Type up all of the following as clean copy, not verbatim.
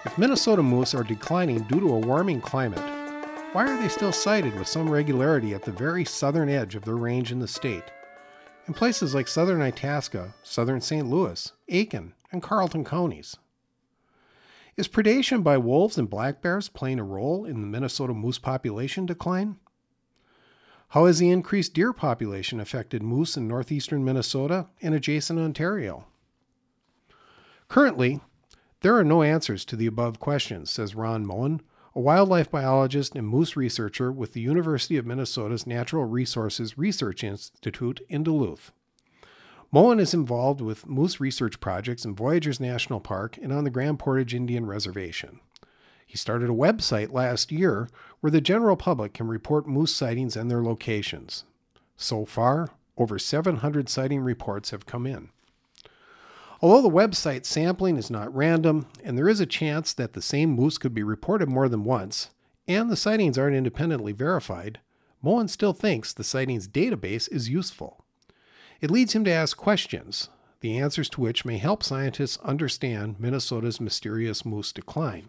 If Minnesota moose are declining due to a warming climate, why are they still sighted with some regularity at the very southern edge of their range in the state? In places like southern Itasca, southern St. Louis, Aiken, and Carleton counties. Is predation by wolves and black bears playing a role in the Minnesota moose population decline? How has the increased deer population affected moose in northeastern Minnesota and adjacent Ontario? Currently, there are no answers to the above questions, says Ron Moen, a wildlife biologist and moose researcher with the University of Minnesota's Natural Resources Research Institute in Duluth. Moen is involved with moose research projects in Voyageurs National Park and on the Grand Portage Indian Reservation. He started a website last year where the general public can report moose sightings and their locations. So far, over 700 sighting reports have come in. Although the website sampling is not random, and there is a chance that the same moose could be reported more than once, and the sightings aren't independently verified, Moen still thinks the sightings database is useful. It leads him to ask questions, the answers to which may help scientists understand Minnesota's mysterious moose decline.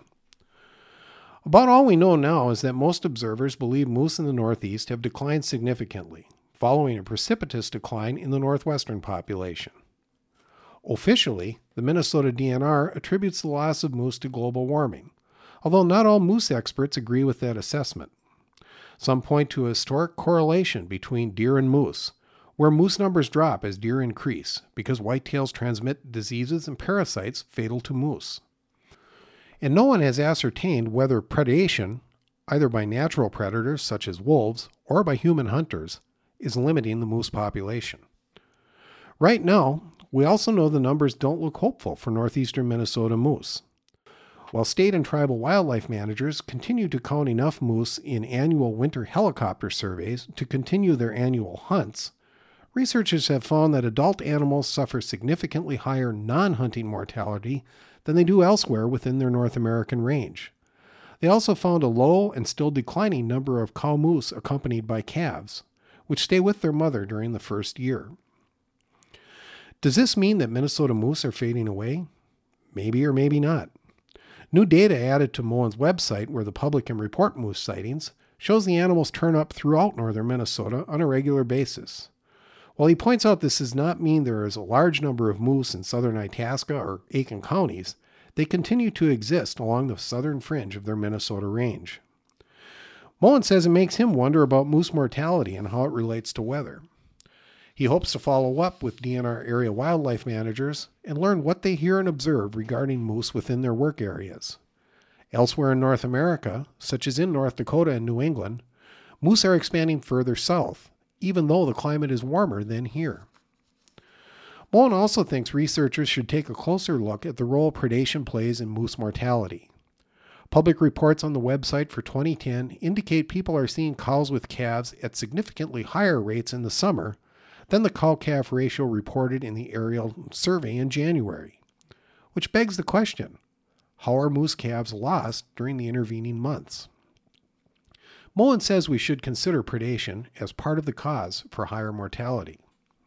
About all we know now is that most observers believe moose in the Northeast have declined significantly, following a precipitous decline in the northwestern population. Officially, the Minnesota DNR attributes the loss of moose to global warming, although not all moose experts agree with that assessment. Some point to a historic correlation between deer and moose, where moose numbers drop as deer increase because whitetails transmit diseases and parasites fatal to moose. And no one has ascertained whether predation, either by natural predators such as wolves or by human hunters, is limiting the moose population. Right now, we also know the numbers don't look hopeful for northeastern Minnesota moose. While state and tribal wildlife managers continue to count enough moose in annual winter helicopter surveys to continue their annual hunts, researchers have found that adult animals suffer significantly higher non-hunting mortality than they do elsewhere within their North American range. They also found a low and still declining number of cow moose accompanied by calves, which stay with their mother during the first year. Does this mean that Minnesota moose are fading away? Maybe or maybe not. New data added to Moen's website, where the public can report moose sightings, shows the animals turn up throughout northern Minnesota on a regular basis. While he points out this does not mean there is a large number of moose in southern Itasca or Aiken counties, they continue to exist along the southern fringe of their Minnesota range. Moen says it makes him wonder about moose mortality and how it relates to weather. He hopes to follow up with DNR area wildlife managers and learn what they hear and observe regarding moose within their work areas. Elsewhere in North America, such as in North Dakota and New England, moose are expanding further south, even though the climate is warmer than here. Moen also thinks researchers should take a closer look at the role predation plays in moose mortality. Public reports on the website for 2010 indicate people are seeing cows with calves at significantly higher rates in the summer than the cow-calf ratio reported in the aerial survey in January, which begs the question, how are moose calves lost during the intervening months? Moen says we should consider predation as part of the cause for higher mortality.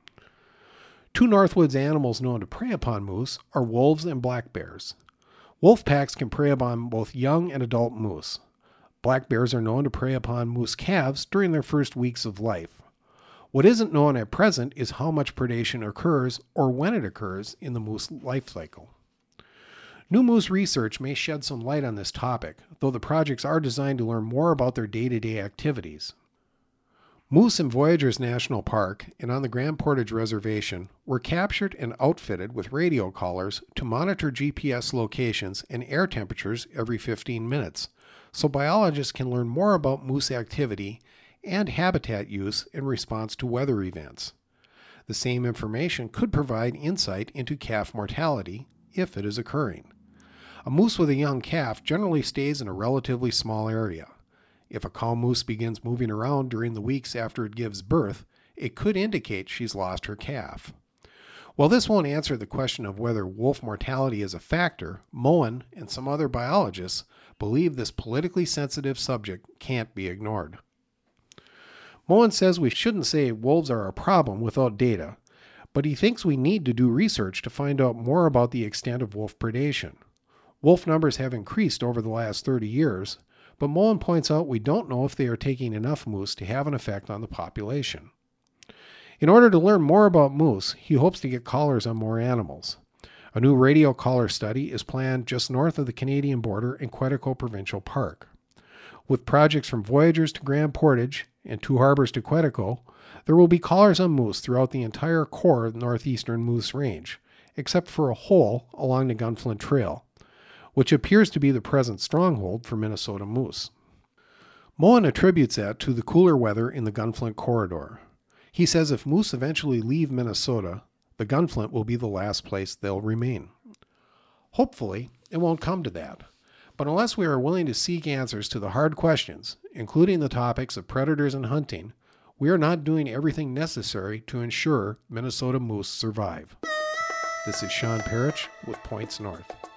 Two Northwoods animals known to prey upon moose are wolves and black bears. Wolf packs can prey upon both young and adult moose. Black bears are known to prey upon moose calves during their first weeks of life. What isn't known at present is how much predation occurs or when it occurs in the moose life cycle. New moose research may shed some light on this topic, though the projects are designed to learn more about their day-to-day activities. Moose in Voyageurs National Park and on the Grand Portage Reservation were captured and outfitted with radio collars to monitor GPS locations and air temperatures every 15 minutes, so biologists can learn more about moose activity and habitat use in response to weather events. The same information could provide insight into calf mortality if it is occurring. A moose with a young calf generally stays in a relatively small area. If a cow moose begins moving around during the weeks after it gives birth, it could indicate she's lost her calf. While this won't answer the question of whether wolf mortality is a factor, Moen and some other biologists believe this politically sensitive subject can't be ignored. Moen says we shouldn't say wolves are a problem without data, but he thinks we need to do research to find out more about the extent of wolf predation. Wolf numbers have increased over the last 30 years, but Mullen points out we don't know if they are taking enough moose to have an effect on the population. In order to learn more about moose, he hopes to get collars on more animals. A new radio collar study is planned just north of the Canadian border in Quetico Provincial Park. With projects from Voyageurs to Grand Portage and Two Harbors to Quetico, there will be collars on moose throughout the entire core of the northeastern Moose Range, except for a hole along the Gunflint Trail, which appears to be the present stronghold for Minnesota moose. Mullen attributes that to the cooler weather in the Gunflint corridor. He says if moose eventually leave Minnesota, the Gunflint will be the last place they'll remain. Hopefully, it won't come to that. But unless we are willing to seek answers to the hard questions, including the topics of predators and hunting, we are not doing everything necessary to ensure Minnesota moose survive. This is Sean Parrish with Points North.